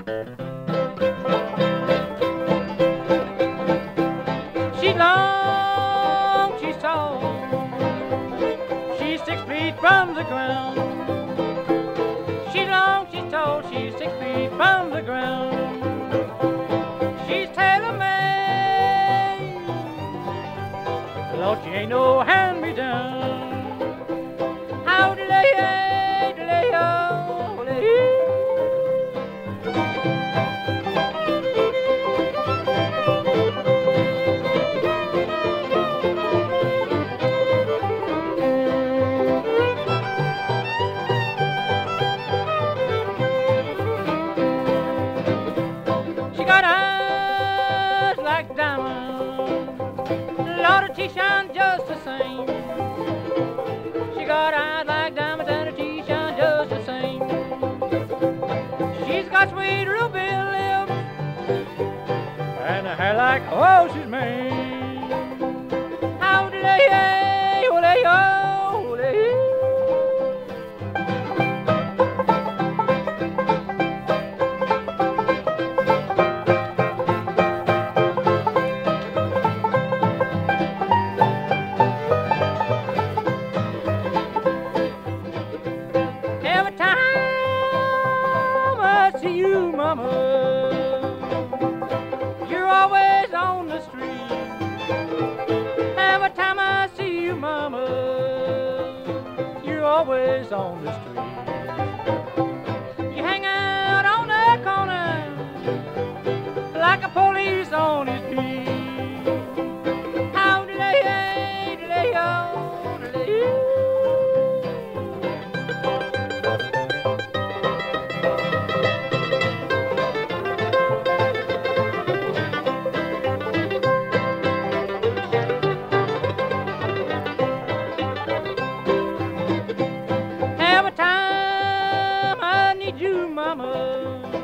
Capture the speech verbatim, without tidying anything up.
She's long, she's tall, she's six feet from the ground. She's long, she's tall, she's six feet from the ground. She's tailor-made, Lord, she ain't no hand-me-down. How do they, do they, oh, they, she got eyes like diamonds, Lord, she shine just the same. She got eyes like diamonds and her teeth shine just the same. She's got sweet ruby lips and a hair like oh, she's made. How do they, oh, they, oh, they. Every time I see you, mama, you're always on the street. Every time I see you, mama, you're always on the street. You hang out on the corner like a police on his beat. How do they, do they, oh, do they? Every time I need you, mama,